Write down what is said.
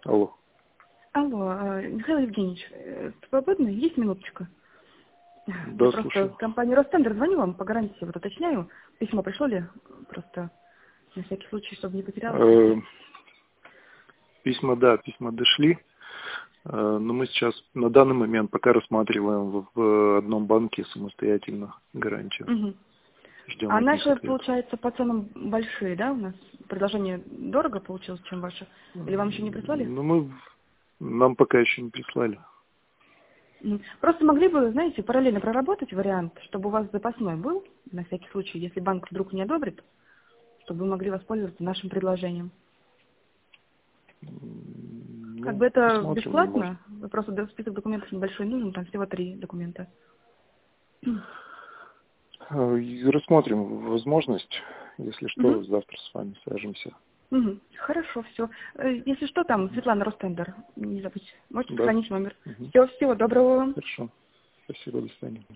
Алло. Алло, Михаил Евгеньевич, свободны? Есть минуточка? Да, Я просто слушаю. в компанию Ростендер звоню вам, по гарантии вот уточняю. Письмо пришло ли? Просто на всякий случай, чтобы не потерялось. Письма дошли. Но мы сейчас на данный момент пока рассматриваем в одном банке самостоятельно гарантию. Угу. Ждем А от них наши, ответ. получается, по ценам большие, да, у нас? Предложение дорого получилось, чем ваше? Или вам еще не прислали? Ну, нам пока еще не прислали. Просто могли бы, знаете, параллельно проработать вариант, чтобы у вас запасной был, на всякий случай, если банк вдруг не одобрит, чтобы вы могли воспользоваться нашим предложением. Как Ну, бы это посмотрим, может. бесплатно, вы просто список документов небольшой нужен, там всего 3 документа. И рассмотрим возможность. Если что, Угу. завтра с вами свяжемся. Угу. Хорошо, все. Если что, там Светлана Ростендер, не забудьте, можете Да. сохранить номер. Мгм. Все, всего доброго вам. Хорошо. Спасибо, до свидания.